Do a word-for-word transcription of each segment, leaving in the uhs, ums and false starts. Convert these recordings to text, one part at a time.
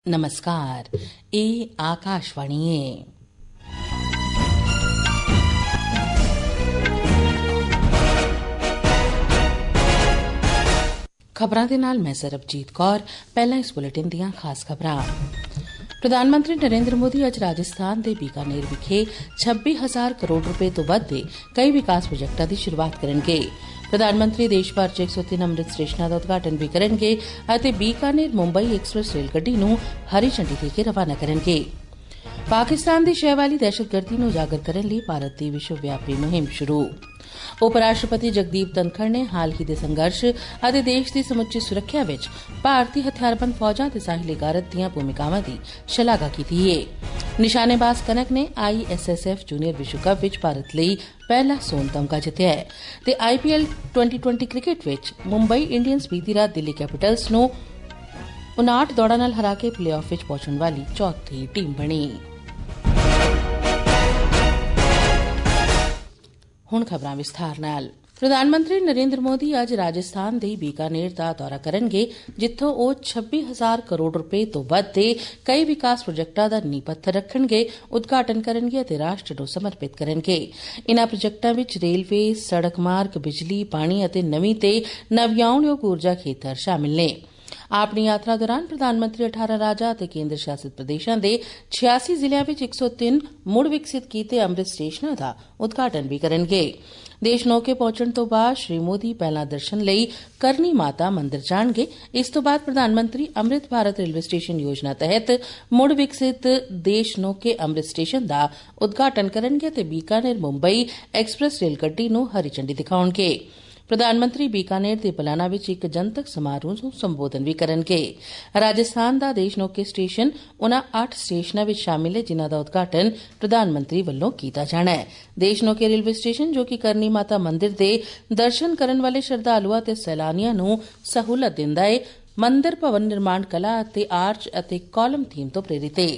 नमस्कार, ਇਹ ਆਕਾਸ਼ਵਾਣੀ ਹੈ। ਖਬਰਾਂ ਦੇ ਨਾਲ ਮੈਂ ਸਰਬਜੀਤ ਕੌਰ। ਪਹਿਲਾਂ ਇਸ ਬੁਲੇਟਿਨ ਦੀਆਂ ਖਾਸ ਖਬਰਾਂ। ਪ੍ਰਧਾਨ ਮੰਤਰੀ ਨਰਿੰਦਰ ਮੋਦੀ ਅੱਜ ਰਾਜਸਥਾਨ ਦੇ ਬੀਕਾਨੇਰ ਵਿਖੇ ਛੱਬੀ ਹਜ਼ਾਰ ਕਰੋੜ ਰੁਪਏ ਤੋਂ ਵੱਧ ਦੇ ਕਈ ਵਿਕਾਸ ਪ੍ਰੋਜੈਕਟਾਂ ਦੀ ਸ਼ੁਰੂਆਤ ਕਰਨਗੇ। ਪ੍ਰਧਾਨ ਮੰਤਰੀ ਦੇਸ਼ ਭਰ ਚ ਇੱਕ ਸੌ ਤਿੰਨ ਅੰਮ੍ਰਿਤ ਸਟੇਸ਼ਨਾਂ ਦਾ ਉਦਘਾਟਨ ਵੀ ਕਰਨਗੇ ਅਤੇ ਬੀਕਾਨੇਰ ਮੁੰਬਈ ਐਕਸਪ੍ਰੈਸ ਰੇਲ ਗੱਡੀ ਨੂੰ ਹਰੀ ਝੰਡੀ ਦੇ ਕੇ ਰਵਾਨਾ ਕਰਨਗੇ। ਪਾਕਿਸਤਾਨ ਦੀ ਸ਼ੈ ਵਾਲੀ ਦਹਿਸ਼ਤਗਰਦੀ ਨੂੰ ਉਜਾਗਰ ਕਰਨ ਲਈ ਭਾਰਤ ਦੀ ਵਿਸ਼ਵ ਵਿਆਪੀ ਮੁਹਿੰਮ ਸ਼ੁਰੂ। ਉਪ ਰਾਸ਼ਟਰਪਤੀ ਜਗਦੀਪ ਧਨਖੜ ਨੇ ਹਾਲ ਹੀ ਦੇ ਸੰਘਰਸ਼ ਅਤੇ ਦੇਸ਼ ਦੀ ਸਮੁੱਚੀ ਸੁਰੱਖਿਆ ਵਿੱਚ ਭਾਰਤੀ ਹਥਿਆਰਬੰਦ ਫੌਜਾਂ ਤੇ ਸਾਹਿਲੀ ਗਾਰਦ ਦੀਆਂ ਭੂਮਿਕਾਵਾਂ ਦੀ ਸ਼ਲਾਘਾ ਕੀਤੀ ਹੈ। ਨਿਸ਼ਾਨੇਬਾਜ਼ ਕਨਕ ਨੇ I S S F junior ਵਿਸ਼ਵ ਕੱਪ ਵਿੱਚ ਭਾਰਤ ਲਈ ਪਹਿਲਾ ਸੋਨ ਤਮਗਾ ਜਿੱਤਿਆ ਹੈ ਤੇ I P L twenty twenty cricket ਵਿੱਚ ਮੁੰਬਈ ਇੰਡੀਅਨਜ਼ ਬੀਤੀ ਰਾਤ ਦਿੱਲੀ ਕੈਪੀਟਲਸ ਨੂੰ ਉਨਾਹਠ ਦੌੜਾਂ ਨਾਲ ਹਰਾ ਕੇ ਪਲੇਆਫ ਵਿੱਚ ਪਹੁੰਚਣ ਵਾਲੀ ਚੌਥੀ ਟੀਮ ਬਣੀ। ਹੁਣ ਖਬਰਾਂ ਵਿਸਥਾਰ ਨਾਲ। ਪ੍ਰਧਾਨ ਮੰਤਰੀ ਨਰਿੰਦਰ ਮੋਦੀ ਅੱਜ ਰਾਜਸਥਾਨ ਦੇ ਬੀਕਾਨੇਰ ਦਾ ਦੌਰਾ ਕਰਨਗੇ, ਜਿੱਥੋਂ ਉਹ ਛੱਬੀ ਹਜ਼ਾਰ ਕਰੋੜ ਰੁਪਏ ਤੋਂ ਵੱਧ ਦੇ ਕਈ ਵਿਕਾਸ ਪ੍ਰੋਜੈਕਟਾਂ ਦਾ ਨੀਂਹ ਪੱਥਰ ਰੱਖਣਗੇ, ਉਦਘਾਟਨ ਕਰਨਗੇ ਅਤੇ ਰਾਸ਼ਟਰ ਨੂੰ ਸਮਰਪਿਤ ਕਰਨਗੇ। ਇਨ੍ਹਾਂ ਪ੍ਰੋਜੈਕਟਾਂ ਵਿੱਚ ਰੇਲਵੇ, ਸੜਕ ਮਾਰਗ, ਬਿਜਲੀ, ਪਾਣੀ ਅਤੇ ਨਵੀਂ ਤੇ ਨਵਿਆਉਣਯੋਗ ਊਰਜਾ ਖੇਤਰ ਸ਼ਾਮਿਲ ਨੇ। ਆਪਣੀ ਯਾਤਰਾ ਦੌਰਾਨ ਪ੍ਰਧਾਨ ਮੰਤਰੀ ਅਠਾਰਾਂ ਰਾਜਾਂ ਅਤੇ ਕੇਂਦਰ ਸ਼ਾਸਿਤ ਪ੍ਰਦੇਸ਼ਾਂ ਦੇ ਛਿਆਸੀ ਜ਼ਿਲ੍ਹਿਆਂ ਵਿੱਚ ਇੱਕ ਸੌ ਤਿੰਨ ਮੁੜ ਵਿਕਸਿਤ ਕੀਤੇ ਅੰਮ੍ਰਿਤ ਸਟੇਸ਼ਨਾਂ ਦਾ ਉਦਘਾਟਨ ਵੀ ਕਰਨਗੇ। ਦੇਸ਼ ਨੌਕੇ ਪਹੁੰਚਣ ਤੋਂ ਬਾਅਦ ਸ਼੍ਰੀ ਮੋਦੀ ਪਹਿਲਾਂ ਦਰਸ਼ਨ ਲਈ ਕਰਨੀ ਮਾਤਾ ਮੰਦਿਰ ਜਾਣਗੇ। ਇਸ ਤੋਂ ਬਾਅਦ ਪ੍ਰਧਾਨ ਮੰਤਰੀ ਅੰਮ੍ਰਿਤ ਭਾਰਤ ਰੇਲਵੇ ਸਟੇਸ਼ਨ ਯੋਜਨਾ ਤਹਿਤ ਮੁੜ ਵਿਕਸਿਤ ਦੇਸ਼ ਨੌਕੇ ਅੰਮ੍ਰਿਤ ਸਟੇਸ਼ਨ ਦਾ ਉਦਘਾਟਨ ਕਰਨਗੇ ਅਤੇ ਬੀਕਾਨੇਰ ਮੁੰਬਈ ਐਕਸਪ੍ਰੈਸ ਰੇਲ ਗੱਡੀ ਨੂੰ ਹਰੀ ਝੰਡੀ ਦਿਖਾਉਣਗੇ। ਪ੍ਰਧਾਨ ਮੰਤਰੀ ਬੀਕਾਨੇਰ ਦੇ ਪਲਾਨਾ ਵਿੱਚ ਇੱਕ ਜਨਤਕ ਸਮਾਰੋਹ ਨੂੰ ਸੰਬੋਧਨ ਵੀ ਕਰਨਗੇ। ਰਾਜਸਥਾਨ ਦਾ ਦੇਸ਼ ਨੌਕੇ ਸਟੇਸ਼ਨ ਉਨ੍ਹਾਂ ਅੱਠ ਸਟੇਸ਼ਨਾਂ ਵਿੱਚ ਸ਼ਾਮਿਲ ਹੈ, ਜਿਨ੍ਹਾਂ ਦਾ ਉਦਘਾਟਨ ਪ੍ਰਧਾਨ ਮੰਤਰੀ ਵੱਲੋਂ ਕੀਤਾ ਜਾਣਾ ਹੈ। ਦੇਸ਼ ਨੌਕੇ ਰੇਲਵੇ ਸਟੇਸ਼ਨ, ਜੋ ਕਿ ਕਰਨੀ ਮਾਤਾ ਮੰਦਿਰ ਦੇ ਦਰਸ਼ਨ ਕਰਨ ਵਾਲੇ ਸ਼ਰਧਾਲੂਆਂ ਅਤੇ ਸੈਲਾਨੀਆਂ ਨੂੰ ਸਹੂਲਤ ਦਿੰਦਾ ਹੈ, ਮੰਦਿਰ ਭਵਨ ਨਿਰਮਾਣ ਕਲਾ ਅਤੇ ਆਰਚ ਅਤੇ ਕਾਲਮ ਥੀਮ ਤੋਂ ਪ੍ਰੇਰਿਤ ਹੈ।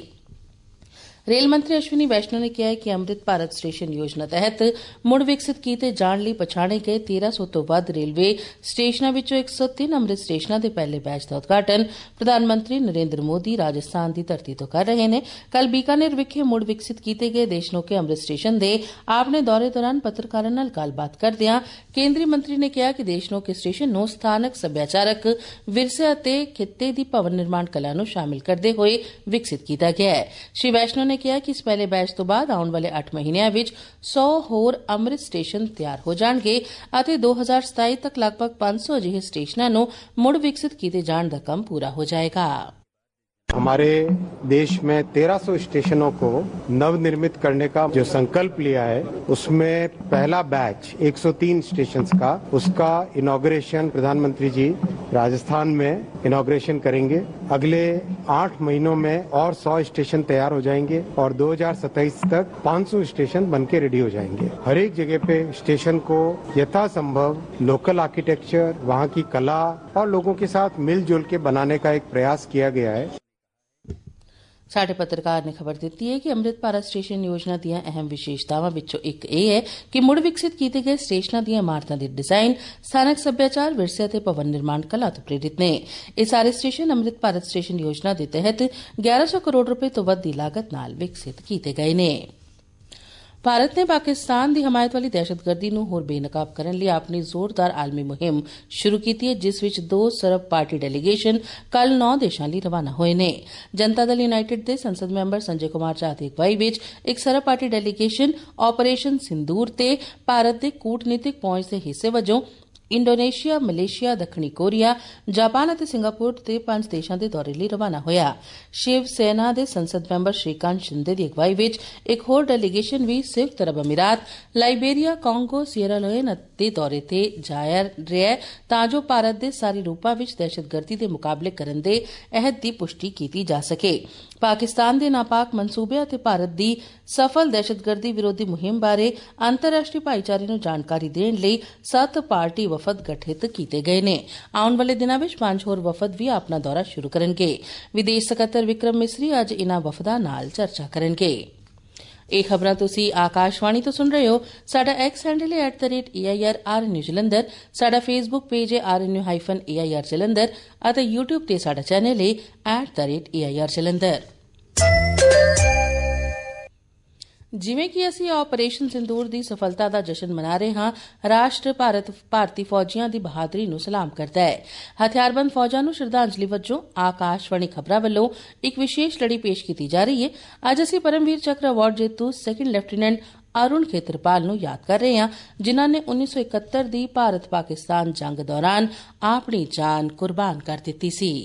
ਰੇਲ ਮੰਤਰੀ ਅਸ਼ਵਨੀ ਵੈਸ਼ਨੋ ਨੇ ਕਿਹਾ ਕਿ ਅੰਮ੍ਰਿਤ ਭਾਰਤ ਸਟੇਸ਼ਨ ਯੋਜਨਾ ਤਹਿਤ ਮੁੜ ਵਿਕਸਿਤ ਕੀਤੇ ਜਾਣ ਲਈ ਪਛਾਣੇ ਗਏ ਤੇਰਾਂ ਸੌ ਤੋਂ ਵੱਧ ਰੇਲਵੇ ਸਟੇਸ਼ਨਾਂ ਵਿੱਚੋਂ ਇੱਕ ਸੌ ਤਿੰਨ ਅੰਮ੍ਰਿਤ ਸਟੇਸ਼ਨਾਂ ਦੇ ਪਹਿਲੇ ਬੈਚ ਦਾ ਉਦਘਾਟਨ ਪ੍ਰਧਾਨ ਮੰਤਰੀ ਨਰਿੰਦਰ ਮੋਦੀ ਰਾਜਸਥਾਨ ਦੀ ਧਰਤੀ ਤੋਂ ਕਰ ਰਹੇ ਨੇ। ਕੱਲ੍ਹ ਬੀਕਾਨੇਰ ਵਿਖੇ ਮੁੜ ਵਿਕਸਿਤ ਕੀਤੇ ਗਏ ਦੇਸ਼ਨੋਕੇ ਅੰਮ੍ਰਿਤ ਸਟੇਸ਼ਨ ਦੇ ਆਪਣੇ ਦੌਰੇ ਦੌਰਾਨ ਪੱਤਰਕਾਰਾਂ ਨਾਲ ਗੱਲਬਾਤ ਕਰਦਿਆਂ ਕੇਂਦਰੀ ਮੰਤਰੀ ਨੇ ਕਿਹਾ ਕਿ ਦੇਸ਼ਨੋਕੇ ਸਟੇਸ਼ਨ ਨੂੰ ਸਥਾਨਕ ਸੱਭਿਆਚਾਰਕ ਵਿਰਸੇ ਅਤੇ ਖਿੱਤੇ ਦੀ ਭਵਨ ਨਿਰਮਾਣ ਕਲਾ ਨੂੰ ਸ਼ਾਮਿਲ ਕਰਦੇ ਹੋਏ ਵਿਕਸਿਤ ਕੀਤਾ ਗਿਆ ਹੈ। ਸ਼੍ਰੀ ਵੈਸ਼ਨੋ ਨੇ ਕਿਹਾ ਕਿ ਇਸ ਪਹਿਲੇ ਬੈਚ ਤੋਂ ਬਾਅਦ ਆਉਣ ਵਾਲੇ ਅੱਠ ਮਹੀਨਿਆਂ ਵਿੱਚ ਸੌ ਹੋਰ ਅੰਮ੍ਰਿਤ ਸਟੇਸ਼ਨ ਤਿਆਰ ਹੋ ਜਾਣਗੇ ਅਤੇ ਦੋ ਹਜ਼ਾਰ ਸਤਾਈ ਤੱਕ ਲਗਭਗ ਪੰਜ ਸੌ ਅਜਿਹੇ ਸਟੇਸ਼ਨਾਂ ਨੂੰ ਮੁੜ ਵਿਕਸਿਤ ਕੀਤੇ ਜਾਣ ਦਾ ਕੰਮ ਪੂਰਾ ਹੋ ਜਾਏਗਾ। हमारे देश में तेरह सौ स्टेशनों को नवनिर्मित करने का जो संकल्प लिया है, उसमें पहला बैच एक सौ तीन स्टेशंस का, उसका इनॉग्रेशन प्रधानमंत्री जी राजस्थान में इनॉग्रेशन करेंगे। अगले आठ महीनों में और सौ स्टेशन तैयार हो जाएंगे और दो हज़ार सत्ताईस तक पाँच सौ स्टेशन बनके रेडी हो जाएंगे। हर एक जगह पे स्टेशन को यथासंभव लोकल आर्किटेक्चर, वहाँ की कला और लोगों के साथ मिलजुल के बनाने का एक प्रयास किया गया है। ਸਾਡੇ ਪੱਤਰਕਾਰ ਨੇ ਖਬਰ ਦਿੱਤੀ ਹੈ ਕਿ ਅੰਮ੍ਰਿਤ ਭਾਰਤ ਸਟੇਸ਼ਨ ਯੋਜਨਾ ਦੀਆਂ ਅਹਿਮ ਵਿਸ਼ੇਸ਼ਤਾਵਾਂ ਵਿੱਚੋਂ ਇੱਕ ਇਹ ਹੈ ਕਿ ਮੁੜ ਵਿਕਸਿਤ ਕੀਤੇ ਗਏ ਸਟੇਸ਼ਨਾਂ ਦੀਆਂ ਇਮਾਰਤਾਂ ਦੇ ਡਿਜ਼ਾਈਨ ਸਥਾਨਕ ਸੱਭਿਆਚਾਰ, ਵਿਰਸੇ ਅਤੇ ਭਵਨ ਨਿਰਮਾਣ ਕਲਾ ਤੋਂ ਪ੍ਰੇਰਿਤ ਨੇ। ਇਹ ਸਾਰੇ ਸਟੇਸ਼ਨ ਅੰਮ੍ਰਿਤ ਭਾਰਤ ਸਟੇਸ਼ਨ ਯੋਜਨਾ ਦੇ ਤਹਿਤ ਗਿਆਰਾਂ ਸੌ ਕਰੋੜ ਰੁਪਏ ਤੋਂ ਵੱਧ ਦੀ ਲਾਗਤ ਨਾਲ ਵਿਕਸਿਤ ਕੀਤੇ ਗਏ ਨੇ। ਭਾਰਤ ਨੇ ਪਾਕਿਸਤਾਨ ਦੀ ਹਮਾਇਤ ਵਾਲੀ ਦਹਿਸ਼ਤਗਰਦੀ ਨੂੰ ਹੋਰ ਬੇਨਕਾਬ ਕਰਨ ਲਈ ਆਪਣੀ ਜ਼ੋਰਦਾਰ ਆਲਮੀ ਮੁਹਿੰਮ ਸ਼ੁਰੂ ਕੀਤੀ ਹੈ, ਜਿਸ ਵਿੱਚ ਦੋ ਸਰਬ ਪਾਰਟੀ ਡੈਲੀਗੇਸ਼ਨ ਕੱਲ੍ਹ ਨੌ ਦੇਸ਼ਾਂ ਲਈ ਰਵਾਨਾ ਹੋਏ ਨੇ। ਜਨਤਾ ਦਲ ਯੂਨਾਈਟਿਡ ਦੇ ਸੰਸਦ ਮੈਂਬਰ ਸੰਜੇ ਕੁਮਾਰ ਝਾ ਦੀ ਅਗਵਾਈ ਵਿੱਚ ਇੱਕ ਸਰਬ ਪਾਰਟੀ ਡੈਲੀਗੇਸ਼ਨ ਆਪਰੇਸ਼ਨ ਸਿੰਦੂਰ ਤੇ ਭਾਰਤ ਦੇ ਕੂਟਨੀਤਿਕ ਪਹੁੰਚ ਦੇ ਹਿੱਸੇ ਵਜੋਂ ਇੰਡੋਨੇਸ਼ੀਆ, ਮਲੇਸ਼ੀਆ, ਦੱਖਣੀ ਕੋਰੀਆ, ਜਾਪਾਨ ਅਤੇ ਸਿੰਗਾਪੁਰ ਦੇ ਪੰਜ ਦੇਸ਼ਾਂ ਦੇ ਦੌਰੇ ਲਈ ਰਵਾਨਾ ਹੋਇਆ। ਸ਼ਿਵ ਸੈਨਾ ਦੇ ਸੰਸਦ ਮੈਂਬਰ ਸ਼੍ਰੀਕਾਂਤ ਸ਼ਿੰਦੇ ਦੀ ਅਗਵਾਈ ਵਿੱਚ ਇੱਕ ਹੋਰ ਡੈਲੀਗੇਸ਼ਨ ਵੀ ਸੰਯੁਕਤ ਅਰਬ ਅਮੀਰਾਤ, ਲਾਇਬੇਰੀਆ, ਕਾਂਗੋ, ਸੀਅਰਾ ਲਿਓਨ ਦੇ ਦੌਰੇ ਤੇ ਜਾ ਰਿਹਾ ਤਾਂ ਜੋ ਭਾਰਤ ਦੇ ਸਾਰੇ ਰੂਪਾਂ ਵਿੱਚ ਦਹਿਸ਼ਤਗਰਦੀ ਦੇ ਮੁਕਾਬਲੇ ਕਰਨ ਦੇ ਅਹਿਦ ਦੀ ਪੁਸ਼ਟੀ ਕੀਤੀ ਜਾ ਸਕੇ। ਪਾਕਿਸਤਾਨ ਦੇ ਨਾਪਾਕ ਮਨਸੂਬੇ ਅਤੇ ਭਾਰਤ ਦੀ ਸਫਲ ਦਹਿਸ਼ਤਗਰਦੀ ਵਿਰੋਧੀ ਮੁਹਿੰਮ ਬਾਰੇ ਅੰਤਰਰਾਸ਼ਟਰੀ ਭਾਈਚਾਰੇ ਨੂੰ ਜਾਣਕਾਰੀ ਦੇਣ ਲਈ ਸੱਤ ਪਾਰਟੀ ਵਫਦ ਗਠਿਤ ਕੀਤੇ ਗਏ ਨੇ। ਆਉਣ ਵਾਲੇ ਦਿਨਾਂ ਵਿੱਚ ਪੰਜ ਹੋਰ ਵਫਦ ਵੀ ਆਪਣਾ ਦੌਰਾ ਸ਼ੁਰੂ ਕਰਨਗੇ। ਵਿਦੇਸ਼ ਸਕੱਤਰ ਵਿਕਰਮ ਮਿਸਰੀ ਅੱਜ ਇਨ੍ਹਾਂ ਵਫਦਾਂ ਨਾਲ ਚਰਚਾ ਕਰਨਗੇ। ਇਹ ਖਬਰਾਂ ਤੁਸੀਂ ਆਕਾਸ਼ਵਾਣੀ ਤੋਂ ਸੁਣ ਰਹੇ ਹੋ। ਸਾਡਾ ਐਕਸ ਹੈਂਡਲ ਹੈ at the rate A I R R new Jalandhar, ਸਾਡਾ ਫੇਸਬੁੱਕ ਪੇਜ ਹੈ R N U hyphen A I R Jalandhar ਅਤੇ ਯੂਟਿਊਬ ਤੇ ਸਾਡਾ ਚੈਨਲ ਹੈ at the rate A I R Jalandhar. ਜਿਵੇਂ ਕਿ ਅਸੀਂ ਆਪਰੇਸ਼ਨ ਸਿੰਦੂਰ ਦੀ ਸਫਲਤਾ ਦਾ ਜਸ਼ਨ ਮਨਾ ਰਹੇ ਹਾਂ, ਰਾਸ਼ਟਰ ਭਾਰਤ ਭਾਰਤੀ ਫੌਜੀਆਂ ਦੀ ਬਹਾਦਰੀ ਨੂੰ ਸਲਾਮ ਕਰਦਾ ਹੈ। ਹਥਿਆਰਬੰਦ ਫੌਜਾਂ ਨੂੰ ਸ਼ਰਧਾਂਜਲੀ ਵਜੋਂ ਆਕਾਸ਼ਵਾਣੀ ਖਬਰਾਂ ਵੱਲੋਂ ਇੱਕ ਵਿਸ਼ੇਸ਼ ਲੜੀ ਪੇਸ਼ ਕੀਤੀ ਜਾ ਰਹੀ ਹੈ। ਅੱਜ ਅਸੀਂ ਪਰਮਵੀਰ ਚੱਕਰ ਅਵਾਰਡ ਜੇਤੂ ਸੈਕੰਡ ਲੈਫਟੀਨੈਂਟ ਅਰੁਣ ਖੇਤਰਪਾਲ ਨੂੰ ਯਾਦ ਕਰ ਰਹੇ ਹਾਂ, ਜਿਨ੍ਹਾਂ ਨੇ ਉੱਨੀ ਸੌ ਇਕਹੱਤਰ ਦੀ ਭਾਰਤ ਪਾਕਿਸਤਾਨ ਜੰਗ ਦੌਰਾਨ ਆਪਣੀ ਜਾਨ ਕੁਰਬਾਨ ਕਰ ਦਿੱਤੀ ਸੀ।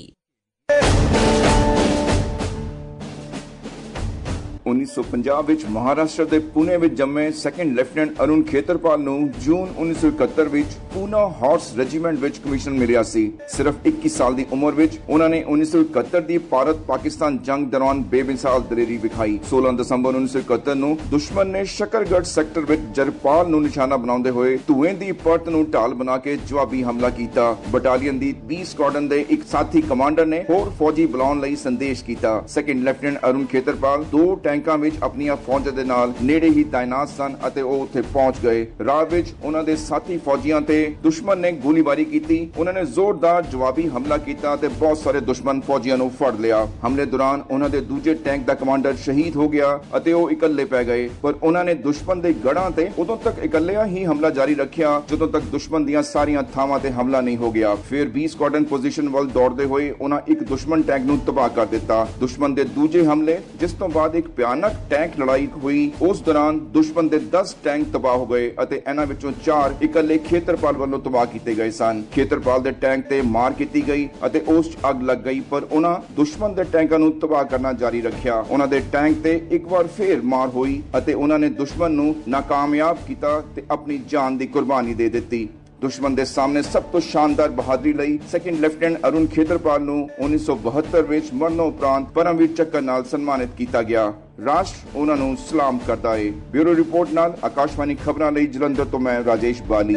उन्नीस सौ पंजाब विच महाराष्ट्र के पुणे विच जम्मे सैकेंड लेफ्टिनेंट अरुण खेतरपाल नूं जून उन्नीस सौ इकहत्तर विच पूना हॉर्स रेजिमेंट विच कमीशन मिलिया सी। सिर्फ इक्कीस साल दी उम्र विच उन्हां ने उन्नीस सौ इकहत्तर दी भारत पाकिस्तान जंग दौरान बेमिसाल दलेरी विखाई। सोलह दिसंबर उन्नीस सौ इकहत्तर नूं दुश्मन ने शकरगढ़ सैक्टर विच जरपाल नूं निशाना बनाउंदे होए धुएं दी परत नूं ढाल बना के जवाबी हमला कीता। बटालियन दी बी स्क्वाड्रन दे एक साथी कमांडर ने होर फौजी बुलाउण लई संदेश कीता। सैकेंड लेफ्टिनेंट अरुण खेतरपाल दो ਟੈਂਕਾਂ ਵਿੱਚ ਆਪਣੀਆਂ ਫੌਜਾਂ ਦੇ ਨਾਲ ਨੇੜੇ ਹੀ ਤਾਇਨਾਤ ਸਨ ਅਤੇ ਉਹ ਉੱਥੇ ਪਹੁੰਚ ਗਏ। ਰਾਹ ਵਿੱਚ ਉਹਨਾਂ ਦੇ ਸਾਥੀ ਫੌਜੀਆਂ ਤੇ ਦੁਸ਼ਮਣ ਨੇ ਗੋਲੀਬਾਰੀ ਕੀਤੀ। ਉਹਨਾਂ ਨੇ ਜ਼ੋਰਦਾਰ ਜਵਾਬੀ ਹਮਲਾ ਕੀਤਾ ਤੇ ਬਹੁਤ ਸਾਰੇ ਦੁਸ਼ਮਣ ਫੌਜੀਆਂ ਨੂੰ ਫੜ ਲਿਆ। ਹਮਲੇ ਦੌਰਾਨ ਉਹਨਾਂ ਦੇ ਦੂਜੇ ਟੈਂਕ ਦਾ ਕਮਾਂਡਰ ਸ਼ਹੀਦ ਹੋ ਗਿਆ ਅਤੇ ਉਹ ਇਕੱਲੇ ਪੈ ਗਏ, ਪਰ ਉਹਨਾਂ ਨੇ ਦੁਸ਼ਮਣ ਦੇ ਗੜ੍ਹਾਂ ਤੇ ਉਦੋਂ ਤੱਕ ਇਕੱਲਿਆਂ ਹੀ ਹਮਲਾ ਜਾਰੀ ਰੱਖਿਆ ਜਦੋਂ ਤੱਕ ਦੁਸ਼ਮਣ ਦੀਆਂ ਸਾਰੀਆਂ ਥਾਵਾਂ ਤੇ ਹਮਲਾ ਨਹੀਂ ਹੋ ਗਿਆ। ਫਿਰ ਬੀ ਸਕੁਆਡਰਨ ਪੋਜੀਸ਼ਨ ਵੱਲ ਦੌੜਦੇ ਹੋਏ ਉਹਨਾਂ ਇੱਕ ਦੁਸ਼ਮਣ ਟੈਂਕ ਨੂੰ ਤਬਾਹ ਕਰ ਦਿੱਤਾ। ਦੁਸ਼ਮਣ ਦੇ ਦੂਜੇ ਹਮਲੇ, ਜਿਸ ਤੋਂ ਬਾਅਦ ਇੱਕ ਭਿਆਨਕ ਟੈਂਕ ਲੜਾਈ ਹੋਈ, ਉਸ ਦੌਰਾਨ ਦੁਸ਼ਮਣ ਦੇ ਦਸ ਟੈਂਕ ਤਬਾਹ ਹੋ ਗਏ ਅਤੇ ਇਹਨਾਂ ਵਿੱਚੋਂ ਚਾਰ ਇਕੱਲੇ ਖੇਤਰਪਾਲ ਵੱਲੋਂ ਤਬਾਹ ਕੀਤੇ ਗਏ ਸਨ। ਖੇਤਰਪਾਲ ਦੇ ਟੈਂਕ ਤੇ ਮਾਰ ਕੀਤੀ ਗਈ ਅਤੇ ਉਸ 'ਚ ਅੱਗ ਲੱਗ ਗਈ, ਪਰ ਉਹਨਾਂ ਦੁਸ਼ਮਣ ਦੇ ਟੈਂਕਾਂ ਨੂੰ ਤਬਾਹ ਕਰਨਾ ਜਾਰੀ ਰੱਖਿਆ। ਉਹਨਾਂ ਦੇ ਟੈਂਕ ਤੇ ਇੱਕ ਵਾਰ ਫੇਰ ਮਾਰ ਹੋਈ ਅਤੇ ਉਹਨਾਂ ਨੇ ਦੁਸ਼ਮਣ ਨੂੰ ਨਾਕਾਮਯਾਬ ਕੀਤਾ ਤੇ ਆਪਣੀ ਜਾਨ ਦੀ ਕੁਰਬਾਨੀ ਦੇ ਦਿੱਤੀ। ਦੁਸ਼ਮਣ ਦੇ ਸਾਹਮਣੇ ਸਭ ਤੋਂ ਸ਼ਾਨਦਾਰ ਬਹਾਦਰੀ ਲਈ ਸੈਕੰਡ ਲੈਫਟੀਨੈਂਟ ਅਰੁਣ ਖੇਤਰਪਾਲ ਨੂੰ उन्नीस सौ बहत्तर ਵਿੱਚ ਮਰਨੋਪਰਾਂਤ ਪਰਮਵੀਰ ਚੱਕਰ ਨਾਲ ਸਨਮਾਨਿਤ ਕੀਤਾ ਗਿਆ। ਰਾਸ਼ਟਰ ਉਹਨਾਂ ਨੂੰ ਸਲਾਮ ਕਰਦਾ ਹੈ। ਬਿਊਰੋ ਰਿਪੋਰਟ ਨਾਲ ਆਕਾਸ਼ਵਾਣੀ ਖਬਰਾਂ ਲਈ ਜਲੰਧਰ ਤੋਂ ਮੈਂ ਰਾਜੇਸ਼ ਬਾਲੀ।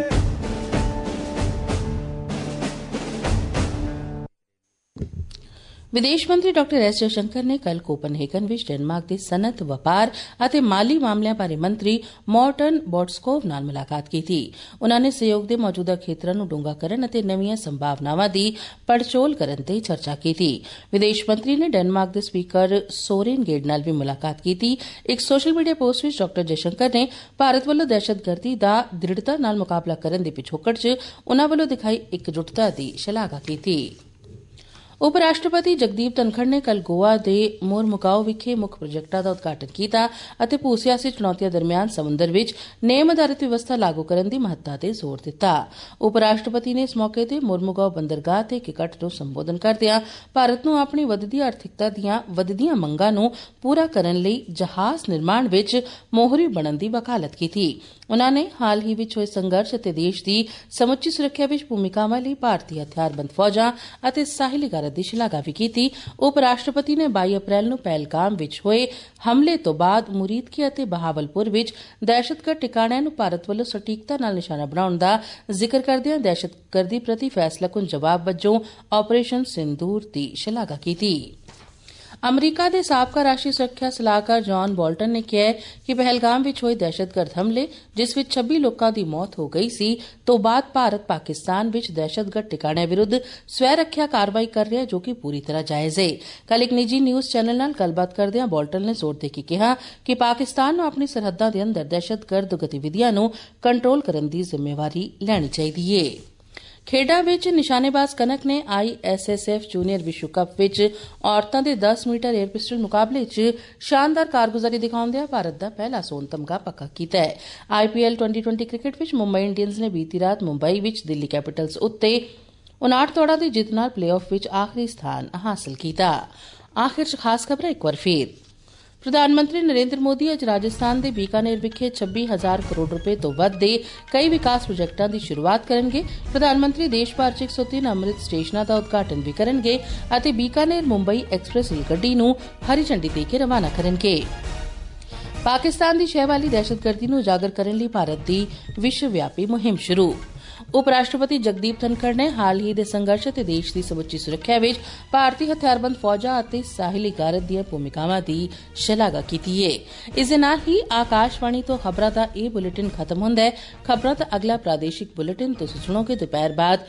ਵਿਦੇਸ਼ ਮੰਤਰੀ ਡਾਕਟਰ ਐਸ ਜਯਸ਼ੰਕਰ ਨੇ ਕੱਲ ਕੋਪਨਹੇਗਨ ਵਿੱਚ ਡੈਨਮਾਰਕ ਦੇ ਸਨਅਤ, ਵਪਾਰ ਅਤੇ ਮਾਲੀ ਮਾਮਲਿਆਂ ਬਾਰੇ ਮੰਤਰੀ ਮੋਰਟਨ ਬੋਟਸਕੋਵ ਨਾਲ ਮੁਲਾਕਾਤ ਕੀਤੀ। ਉਨ੍ਹਾਂ ਨੇ ਸਹਿਯੋਗ ਦੇ ਮੌਜੂਦਾ ਖੇਤਰਾਂ ਨੂੰ ਡੂੰਘਾ ਕਰਨ ਅਤੇ ਨਵੀਆਂ ਸੰਭਾਵਨਾਵਾਂ ਦੀ ਪੜਚੋਲ ਕਰਨ ਤੇ ਚਰਚਾ ਕੀਤੀ। ਵਿਦੇਸ਼ ਮੰਤਰੀ ਨੇ ਡੈਨਮਾਰਕ ਦੇ ਸਪੀਕਰ ਸੋਰੇਨ ਗੇਡ ਨਾਲ ਵੀ ਮੁਲਾਕਾਤ ਕੀਤੀ। ਇੱਕ ਸੋਸ਼ਲ ਮੀਡੀਆ ਪੋਸਟ ਵਿੱਚ ਡਾਕਟਰ ਜਯਸ਼ੰਕਰ ਨੇ ਭਾਰਤ ਵੱਲੋਂ ਦਹਿਸ਼ਤਗਰਦੀ ਦਾ ਦ੍ਰਿੜਤਾ ਨਾਲ ਮੁਕਾਬਲਾ ਕਰਨ ਦੇ ਪਿਛੋਕੜ 'ਚ ਉਨ੍ਹਾਂ ਵੱਲੋਂ ਦਿਖਾਈ ਇਕਜੁੱਟਤਾ ਦੀ ਸ਼ਲਾਘਾ ਕੀਤੀ। ਉਪ ਰਾਸ਼ਟਰਪਤੀ ਜਗਦੀਪ ਧਨਖੜ ਨੇ ਕੱਲ ਗੋਆ ਦੇ ਮੋਰਮੁਗਾਓ ਵਿਖੇ ਮੁੱਖ ਪ੍ਰੋਜੈਕਟਾਂ ਦਾ ਉਦਘਾਟਨ ਕੀਤਾ ਅਤੇ ਭੂ ਸਿਆਸੀ ਚੁਣੌਤੀਆਂ ਦਰਮਿਆਨ ਸਮੁੰਦਰ ਵਿੱਚ ਨੇਮ ਆਧਾਰਿਤ ਵਿਵਸਥਾ ਲਾਗੂ ਕਰਨ ਦੀ ਮਹੱਤਤਾ ਤੇ ਜ਼ੋਰ ਦਿੱਤਾ। ਉਪ ਰਾਸ਼ਟਰਪਤੀ ਨੇ ਇਸ ਮੌਕੇ ਤੇ ਮੋਰਮੁਗਾਓ ਬੰਦਰਗਾਹ ਤੇ ਇੱਕ ਇਕੱਠ ਨੂੰ ਸੰਬੋਧਨ ਕਰਦਿਆਂ ਭਾਰਤ ਨੂੰ ਆਪਣੀ ਵਧਦੀ ਆਰਥਿਕਤਾ ਦੀਆਂ ਵਧਦੀਆਂ ਮੰਗਾਂ ਨੂੰ ਪੂਰਾ ਕਰਨ ਲਈ ਜਹਾਜ਼ ਨਿਰਮਾਣ ਵਿੱਚ ਮੋਹਰੀ ਬਣਨ ਦੀ ਵਕਾਲਤ ਕੀਤੀ। ਉਨ੍ਹਾਂ ਨੇ ਹਾਲ ਹੀ ਵਿੱਚ ਹੋਏ ਸੰਘਰਸ਼ ਅਤੇ ਦੇਸ਼ ਦੀ ਸਮੁੱਚੀ ਸੁਰੱਖਿਆ ਵਿੱਚ ਭੂਮਿਕਾਵਾਂ ਲਈ ਭਾਰਤੀ ਹਥਿਆਰਬੰਦ ਫੌਜਾਂ ਅਤੇ ਸਾਹਿਲੀ ਗਾਰਦ ਦੀ ਸ਼ਲਾਘਾ ਵੀ ਕੀਤੀ। ਉਪ ਰਾਸ਼ਟਰਪਤੀ ਨੇ ਬਾਈ ਅਪ੍ਰੈਲ ਨੂੰ ਪਹਿਲਗਾਮ ਵਿੱਚ ਹੋਏ ਹਮਲੇ ਤੋਂ ਬਾਅਦ ਮੁਰੀਦਕੀ ਅਤੇ ਬਹਾਵਲਪੁਰ ਵਿੱਚ ਦਹਿਸ਼ਤਗਰਦ ਟਿਕਾਣਿਆਂ ਨੂੰ ਭਾਰਤ ਵੱਲੋਂ ਸਟੀਕਤਾ ਨਾਲ ਨਿਸ਼ਾਨਾ ਬਣਾਉਣ ਦਾ ਜ਼ਿਕਰ ਕਰਦਿਆਂ ਦਹਿਸ਼ਤਗਰਦੀ ਪ੍ਰਤੀ ਫੈਸਲਾਕੁਨ ਜਵਾਬ ਵਜੋਂ ਆਪਰੇਸ਼ਨ ਸਿੰਦੂਰ ਦੀ ਸ਼ਲਾਘਾ ਕੀਤੀ। ਅਮਰੀਕਾ ਦੇ ਸਾਬਕਾ ਰਾਸ਼ਟਰੀ ਸੁਰੱਖਿਆ ਸਲਾਹਕਾਰ ਜੌਨ ਬੋਲਟਨ ਨੇ ਕਿਹਾ ਹੈ ਕਿ ਪਹਿਲਗਾਮ ਵਿੱਚ ਹੋਏ ਦਹਿਸ਼ਤਗਰਦ ਹਮਲੇ, ਜਿਸ ਵਿੱਚ ਛੱਬੀ ਲੋਕਾਂ ਦੀ ਮੌਤ ਹੋ ਗਈ ਸੀ, ਤੋਂ ਬਾਅਦ ਭਾਰਤ ਪਾਕਿਸਤਾਨ ਵਿੱਚ ਦਹਿਸ਼ਤਗਰਦ ਟਿਕਾਣਿਆਂ ਵਿਰੁੱਧ ਸਵੈ ਰੱਖਿਆ ਕਾਰਵਾਈ ਕਰ ਰਿਹਾ, ਜੋ ਕਿ ਪੂਰੀ ਤਰ੍ਹਾਂ ਜਾਇਜ਼ ਹੈ। ਕੱਲ ਇੱਕ ਨਿੱਜੀ ਨਿਊਜ਼ ਚੈਨਲ ਨਾਲ ਗੱਲਬਾਤ ਕਰਦਿਆਂ ਬੋਲਟਨ ਨੇ ਜ਼ੋਰ ਦੇ ਕੇ ਕਿਹਾ ਕਿ ਪਾਕਿਸਤਾਨ ਨੂੰ ਆਪਣੀ ਸਰਹੱਦਾਂ ਦੇ ਅੰਦਰ ਦਹਿਸ਼ਤਗਰਦ ਗਤੀਵਿਧੀਆਂ ਨੂੰ ਕੰਟਰੋਲ ਕਰਨ ਦੀ ਜ਼ਿੰਮੇਵਾਰੀ ਲੈਣੀ ਚਾਹੀਦੀ ਹੈ। ਖੇਡਾਂ ਵਿੱਚ ਨਿਸ਼ਾਨੇਬਾਜ਼ ਕਨਕ ਨੇ I S S F junior ਵਿਸ਼ਵ ਕੱਪ ਵਿੱਚ ਔਰਤਾਂ ਦੇ ਦਸ ਮੀਟਰ 에ਅਰ ਪਿਸਟਲ ਮੁਕਾਬਲੇ 'ਚ ਸ਼ਾਨਦਾਰ ਕਾਰਗੁਜ਼ਾਰੀ ਦਿਖਾਉਂਦਿਆਂ ਭਾਰਤ ਦਾ ਪਹਿਲਾ ਸੋਨ ਤਮਗਾ ਪੱਕਾ ਕੀਤਾ ਹੈ। ਆਈ ਪੀ ਐਲ ਵੀਹ ਵੀਹ ਕ੍ਰਿਕਟ ਵਿੱਚ ਮੁੰਬਈ ਇੰਡੀਅਨਜ਼ ਨੇ ਬੀਤੀ ਰਾਤ ਮੁੰਬਈ ਵਿੱਚ ਦਿੱਲੀ ਕੈਪੀਟਲਸ ਉੱਤੇ ਉਨਾਹਠ ਦੌੜਾਂ ਦੀ ਜਿੱਤ ਨਾਲ ਪਲੇਆਫ ਵਿੱਚ ਆਖਰੀ ਸਥਾਨ ਹਾਸਲ ਕੀਤਾ। ਆਖਿਰ 'ਚ ਖਾਸ ਖਬਰਾਂ ਇੱਕ ਵਾਰ ਫੇਰ। ਪ੍ਰਧਾਨ ਮੰਤਰੀ ਨਰਿੰਦਰ ਮੋਦੀ ਅੱਜ ਰਾਜਸਥਾਨ ਦੇ ਬੀਕਾਨੇਰ ਵਿਖੇ ਛੱਬੀ ਹਜ਼ਾਰ ਕਰੋੜ ਰੁਪਏ ਤੋਂ ਵੱਧ ਦੇ ਕਈ ਵਿਕਾਸ ਪ੍ਰੋਜੈਕਟਾਂ ਦੀ ਸ਼ੁਰੂਆਤ ਕਰਨਗੇ। ਪ੍ਰਧਾਨ ਮੰਤਰੀ ਦੇਸ਼ ਭਰ 'ਚ ਇੱਕ ਸੌ ਤਿੰਨ ਅੰਮ੍ਰਿਤ ਸਟੇਸ਼ਨਾਂ ਦਾ ਉਦਘਾਟਨ ਵੀ ਕਰਨਗੇ ਅਤੇ ਬੀਕਾਨੇਰ ਮੁੰਬਈ ਐਕਸਪ੍ਰੈਸ ਰੇਲ ਗੱਡੀ ਨੂੰ ਹਰੀ ਝੰਡੀ ਦੇ ਕੇ ਰਵਾਨਾ ਕਰਨਗੇ। ਪਾਕਿਸਤਾਨ ਦੀ ਸ਼ਹਿ ਵਾਲੀ ਦਹਿਸ਼ਤਗਰਦੀ ਨੂੰ ਉਜਾਗਰ ਕਰਨ ਲਈ ਭਾਰਤ ਦੀ ਵਿਸ਼ਵ ਵਿਆਪੀ ਮੁਹਿੰਮ ਸ਼ੁਰੂ। उप राष्ट्रपति जगदीप धनखड़ ने हाल ही दे संघर्ष ते देश दी समੁੱਚੀ सुरक्षा विच भारतीय हथियारबंद फौजां ਅਤੇ ਸਾਹਿਲੀ ਗਾਰਦ ਦੀਆਂ ਭੂਮਿਕਾਵਾਂ ਦੀ ਸ਼ਲਾਘਾ ਕੀਤੀ ਹੈ। ਇਸ ਦੇ ਨਾਲ ਹੀ ਆਕਾਸ਼ਵਾਣੀ ਤੋਂ ਖਬਰਾਂ ਦਾ ਇਹ ਬੁਲੇਟਿਨ ਖਤਮ ਹੁੰਦਾ ਹੈ। ਖਬਰਾਂ ਦਾ ਅਗਲਾ ਪ੍ਰਾਦੇਸ਼ਿਕ ਬੁਲੇਟਿਨ ਤੁਸੀਂ ਸੁਣੋਗੇ दोपहर बाद